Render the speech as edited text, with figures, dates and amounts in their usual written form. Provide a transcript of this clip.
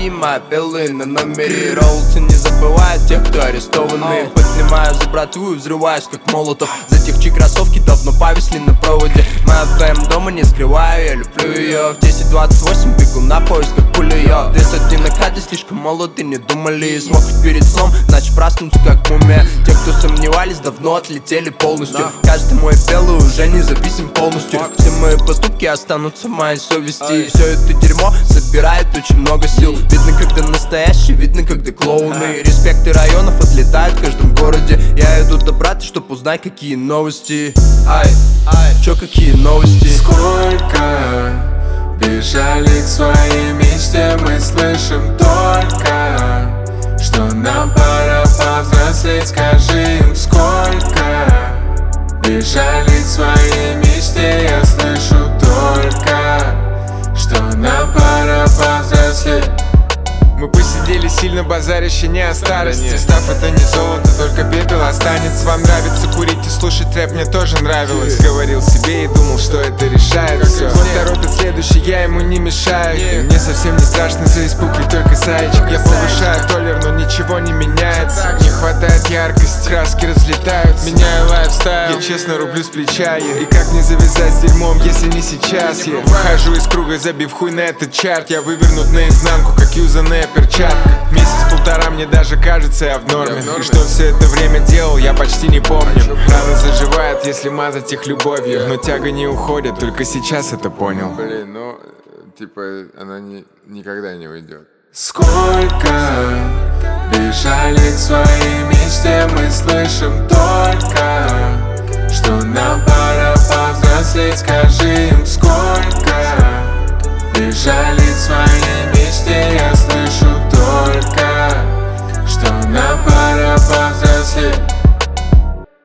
мои белые на номере. Роуты не забывают тех, кто арестованы. Поднимаю за братву и взрываюсь как молотов. За тех, чьи кроссовки давно повисли на проводе. Моя в твоем дома не скрываю, я люблю ее. В 10:28 бегу на поиск, как пуля я. 2 сотни на карте, слишком молоды, не думали. Смог хоть перед сном, значит проснуться как мумия. Те, кто сомневались, давно отлетели полностью. Каждый мой белый уже независим полностью. Все мои поступки останутся в моей совести. И все это дерьмо собирает очень много сил. Видно, когда настоящий, видно, когда клоуны. Респекты районов отлетают в каждом городе. Я иду до брата, чтоб узнать, какие новости. Чё, какие новости? Сколько бежали к своей мечте, мы слышим только, что нам пора повзрослеть. Скажи им, сколько бежали к своей мечте, я слышу только, что нам пора повзрослеть. Мы посидели сильно базаряще не о старости. Став это не золото, только пепел останется. Вам нравится курить и слушать рэп, мне тоже нравилось. Говорил себе и думал, что это решает все. Вот торопит следующий, я ему не мешаю. И мне совсем не страшно за испуг, ведь только зайчик. Я повышаю толлер, но ничего не меняется. Не хватает яркости, краски разлетаются. Меняю лайфстайл, я честно рублю с плеча. И как не завязать с дерьмом, если не сейчас? Я выхожу из круга, забив хуй на этот чарт. Я вывернут наизнанку, как юзанная перчатка. Месяц-полтора мне даже кажется, я в норме. И что все это время делал, я почти не помню. Рана заживает, если мазать их любовью. Но тяга не уходит, только сейчас это понял. Блин, ну, типа, она никогда не уйдет. Сколько бежали к своей мечте, мы слышим только, что нам пора повзрослеть. Скажи им, сколько бежали к своей мечте, я слышу только,